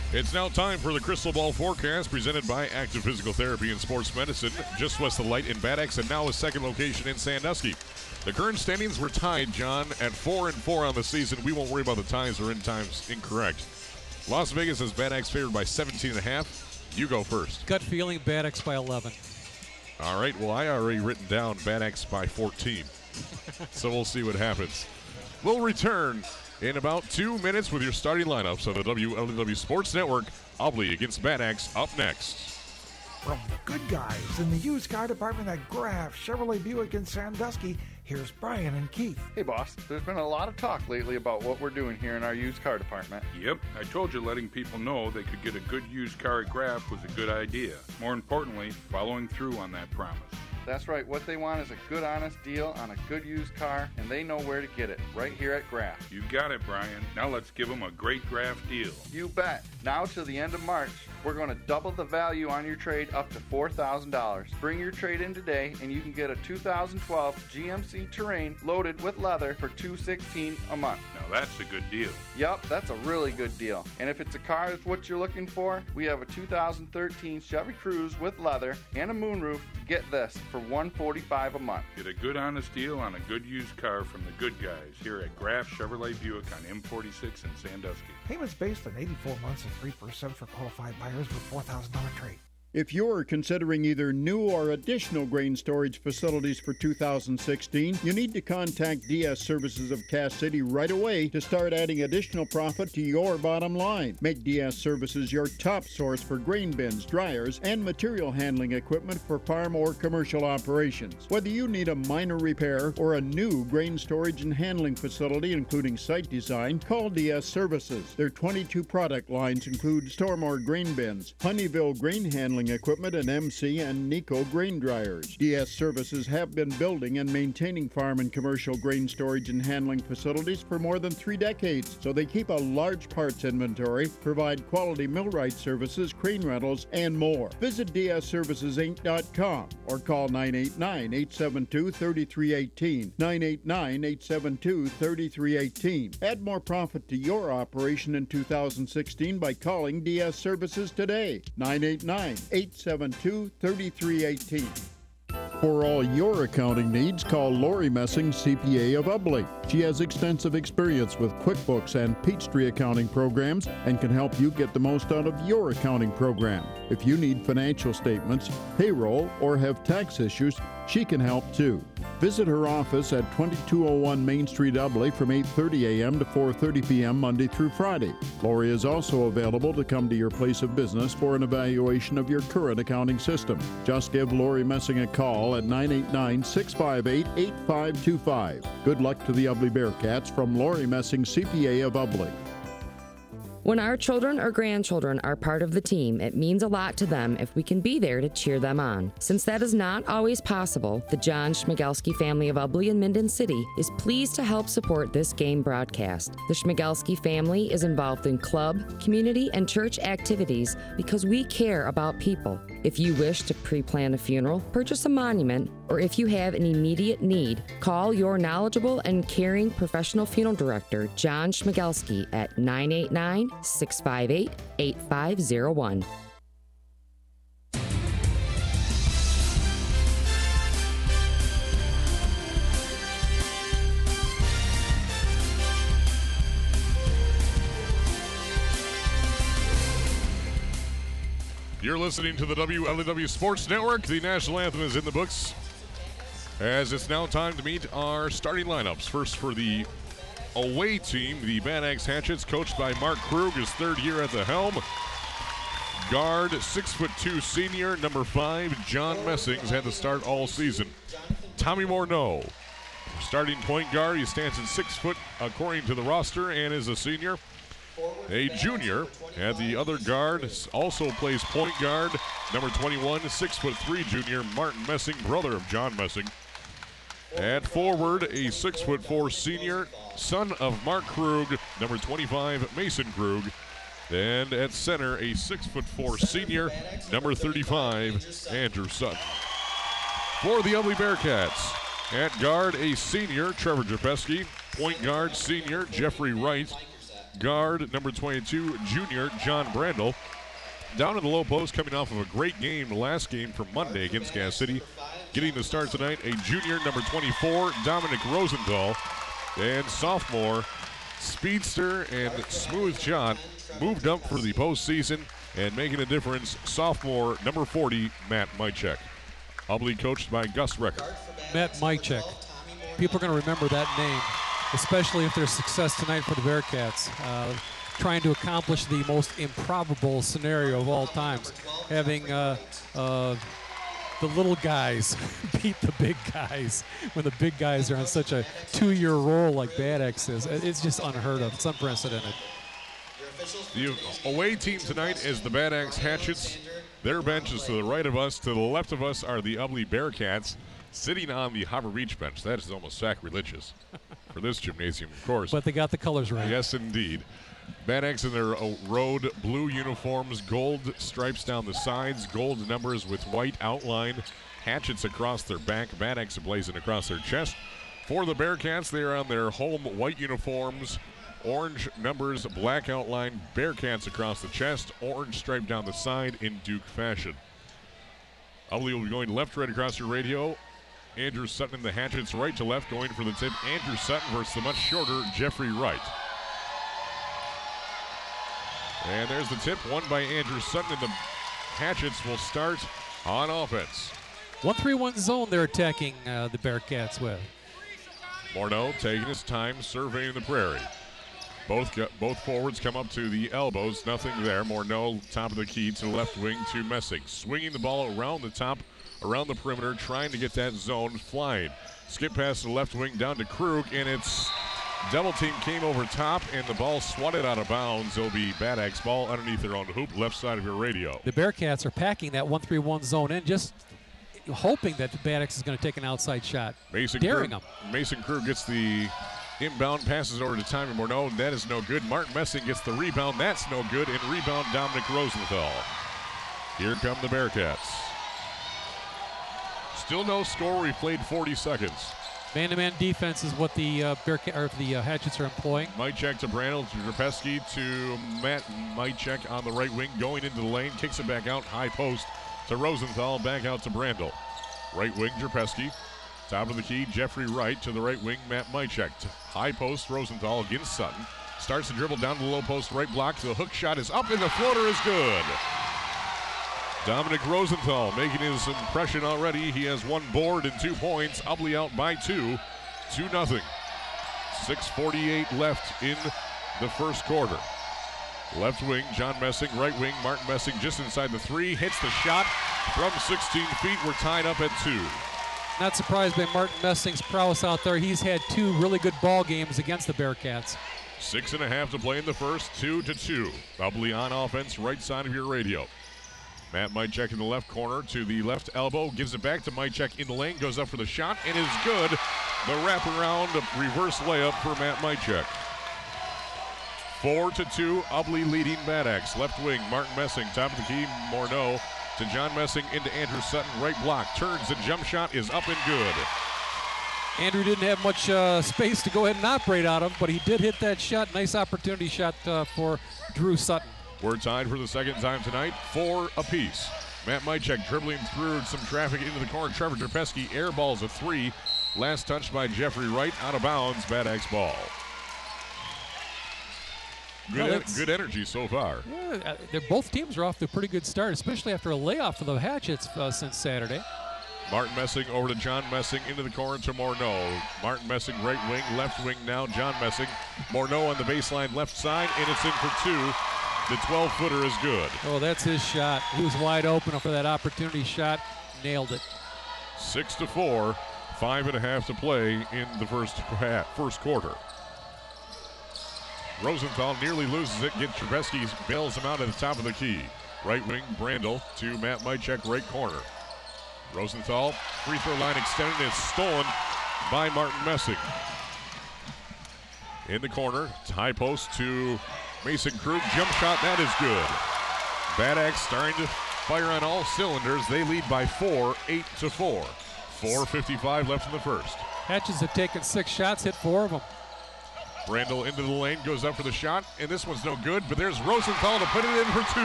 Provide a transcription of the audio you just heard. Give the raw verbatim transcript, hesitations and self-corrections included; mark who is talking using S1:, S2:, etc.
S1: It's now time for the Crystal Ball Forecast presented by Active Physical Therapy and Sports Medicine, just west of the light in Bad Axe, and now a second location in Sandusky. The current standings were tied, John, at four and four on the season. We won't worry about the ties or end times incorrect. Las Vegas has Bad Axe favored by seventeen and a half. You go first.
S2: Gut feeling, Bad Axe by eleven.
S1: All right, well, I already written down Bad Axe by fourteen. So we'll see what happens. We'll return in about two minutes with your starting lineups of the W L W Sports Network. Obley against Bad Axe up next.
S3: From the good guys in the used car department at Graf Chevrolet Buick in Sandusky, here's Brian and Keith.
S4: Hey boss, there's been a lot of talk lately about what we're doing here in our used car department.
S5: Yep, I told you letting people know they could get a good used car at Graf was a good idea. More importantly, following through on that promise.
S4: That's right, what they want is a good honest deal on a good used car, and they know where to get it, right here at Graf.
S5: You got it, Brian. Now let's give them a great Graf deal.
S4: You bet. Now till the end of March, we're going to double the value on your trade up to four thousand dollars. Bring your trade in today, and you can get a two thousand twelve G M C Terrain loaded with leather for two hundred sixteen dollars a month.
S5: Now that's a good deal.
S4: Yup, that's a really good deal. And if it's a car that's what you're looking for, we have a two thousand thirteen Chevy Cruze with leather and a moonroof. Get this for one hundred forty-five dollars a month.
S5: Get a good honest deal on a good used car from the good guys here at Graf Chevrolet Buick on M forty-six in Sandusky.
S3: Payments based on eighty-four months and three percent for qualified buyers with four thousand dollars trade.
S6: If you're considering either new or additional grain storage facilities for two thousand sixteen, you need to contact D S Services of Cass City right away to start adding additional profit to your bottom line. Make D S Services your top source for grain bins, dryers, and material handling equipment for farm or commercial operations. Whether you need a minor repair or a new grain storage and handling facility, including site design, call D S Services. Their twenty-two product lines include Stormore grain bins, Honeyville grain handling equipment, and M C and Nico grain dryers. D S Services have been building and maintaining farm and commercial grain storage and handling facilities for more than three decades, so they keep a large parts inventory, provide quality millwright services, crane rentals, and more. Visit D S services inc dot com or call nine eight nine, eight seven two, three three one eight, nine eight nine, eight seven two, three three one eight. Add more profit to your operation in two thousand sixteen by calling D S Services today. nine eight nine, eight seven two, three three one eight. For all your accounting needs, call Lori Messing, C P A of Ubley. She has extensive experience with QuickBooks and Peachtree accounting programs and can help you get the most out of your accounting program. If you need financial statements, payroll, or have tax issues, she can help too. Visit her office at twenty-two oh one Main Street, Ubley from eight thirty a.m. to four thirty p.m. Monday through Friday. Lori is also available to come to your place of business for an evaluation of your current accounting system. Just give Lori Messing a call at nine eight nine, six five eight, eight five two five. Good luck to the Ubley Bearcats from Lori Messing, C P A of Ubley.
S7: When our children or grandchildren are part of the team, it means a lot to them if we can be there to cheer them on. Since that is not always possible, the John Schmigelski family of Ubley and Minden City is pleased to help support this game broadcast. The Schmigelski family is involved in club, community, and church activities because we care about people. If you wish to pre-plan a funeral, purchase a monument, or if you have an immediate need, call your knowledgeable and caring professional funeral director, John Schmigelski, at nine eight nine, six five eight, eight five zero one.
S1: You're listening to the W L W Sports Network. The national anthem is in the books, as it's now time to meet our starting lineups. First for the away team, the Bad Axe Hatchets, coached by Mark Krug, his third year at the helm. Guard, six foot two senior, number five, John Messings, had to start all season. Tommy Morneau, starting point guard, he stands at six foot according to the roster and is a senior. A junior at the other guard, also plays point guard, number twenty-one, six foot three junior, Martin Messing, brother of John Messing. At forward, a six foot four senior, son of Mark Krug, number twenty-five, Mason Krug. And at center, a six foot four senior, number thirty-five, Andrew Sutton. For the Ubley Bearcats, at guard, a senior, Trevor Japeski. Point guard, senior, Jeffrey Wright. guard number twenty-two, junior John Brandel. Down in the low post, coming off of a great game, the last game from Monday against Gas City. Getting the start tonight, a junior number twenty-four, Dominic Rosenthal. And sophomore, speedster and smooth shot, moved up for the postseason and making a difference, sophomore number forty, Matt Mychek. Hubbly coached by Gus Recker.
S2: Matt Mychek. People are going to remember that name, especially if there's success tonight for the Bearcats. Uh, trying to accomplish the most improbable scenario of all times, having uh, uh, the little guys beat the big guys when the big guys are on such a two-year roll like Bad X is. It's just unheard of. It's unprecedented.
S1: The away team tonight is the Bad Axe Hatchets. Their bench is to the right of us. To the left of us are the Ubly Bearcats sitting on the Harbor Beach bench. That is almost sacrilegious for this gymnasium, of course.
S2: But they got the colors right.
S1: Yes, indeed. Bad Axe in their uh, road blue uniforms, gold stripes down the sides, gold numbers with white outline, hatchets across their back, Bad Axe blazing across their chest. For the Bearcats, they are on their home white uniforms, orange numbers, black outline, Bearcats across the chest, orange stripe down the side in Duke fashion. Ubly will be going left right across your radio. Andrew Sutton in the hatchets right to left, going for the tip. Andrew Sutton versus the much shorter Jeffrey Wright. And there's the tip, won by Andrew Sutton, and the Hatchets will start on offense.
S2: one three one zone they're attacking uh, the Bearcats with.
S1: Morneau taking his time, surveying the prairie. Both go, both forwards come up to the elbows, nothing there. Morneau, top of the key to the left wing to Messing. Swinging the ball around the top, around the perimeter, trying to get that zone flying. Skip pass to the left wing down to Krug, and it's double team came over top, and the ball swatted out of bounds. It'll be Bad Axe ball underneath their own hoop, left side of your radio.
S2: The Bearcats are packing that one three one zone in, just hoping that the Bad Axe is going to take an outside shot.
S1: Mason
S2: daring
S1: Krug,
S2: them.
S1: Mason Krug gets the inbound, passes over to Tommy Morneau, and that is no good. Martin Messing gets the rebound, that's no good, and rebound Dominic Rosenthal. Here come the Bearcats. Still no score, we played forty seconds.
S2: Man-to-man defense is what the uh, Bearcat or the uh, Hatchets are employing.
S1: Mychek to Brandel, to Drapesky, to Matt Mychek on the right wing, going into the lane, kicks it back out, high post to Rosenthal, back out to Brandel. Right wing, Drapesky. Top of the key, Jeffrey Wright to the right wing, Matt Mychek. High post, Rosenthal against Sutton. Starts to dribble down to the low post, right block. The hook shot is up, and the floater is good. Dominic Rosenthal making his impression already. He has one board and two points. Ubly out by two, two nothing. six forty-eight left in the first quarter. Left wing, John Messing. Right wing, Martin Messing just inside the three. Hits the shot from sixteen feet. We're tied up at two.
S2: Not surprised by Martin Messing's prowess out there. He's had two really good ball games against the Bearcats.
S1: Six and a half to play in the first, two to two. Ubly on offense, right side of your radio. Matt Mychek in the left corner to the left elbow, gives it back to Mychek in the lane, goes up for the shot, and is good. The wraparound reverse layup for Matt Mychek. Four to two, Ubly leading Bad Axe. Left wing, Martin Messing, top of the key, Morneau to John Messing into Andrew Sutton, right block, turns, the jump shot is up and good.
S2: Andrew didn't have much uh, space to go ahead and operate out of, but he did hit that shot. Nice opportunity shot uh, for Drew Sutton.
S1: We're tied for the second time tonight, four apiece. Matt Mychek dribbling through some traffic into the corner. Trevor Drapesky airballs a three. Last touch by Jeffrey Wright, out of bounds, Bad Axe ball. Good,
S2: Well,
S1: en- good energy so far.
S2: Yeah, uh, they're, both teams are off to a pretty good start, especially after a layoff for the Hatchets uh, since Saturday.
S1: Martin Messing over to John Messing into the corner to Morneau. Martin Messing right wing, left wing now, John Messing. Morneau on the baseline left side, and it's in for two. The twelve-footer is good.
S2: Oh, that's his shot. He was wide open for that opportunity shot. Nailed it.
S1: Six to four, five and a half to play in the first half, first quarter. Rosenthal nearly loses it. Gets Trubisky, bails him out at the top of the key. Right wing, Brandel to Matt Mychek, right corner. Rosenthal, free throw line extended, is stolen by Martin Messing. In the corner, high post to Mason Krug, jump shot, that is good. Bad Axe starting to fire on all cylinders. They lead by four, eight to four. four fifty-five left in the first.
S2: Hatches have taken six shots, hit four of them.
S1: Randall into the lane, goes up for the shot, and this one's no good, but there's Rosenthal to put it in for two.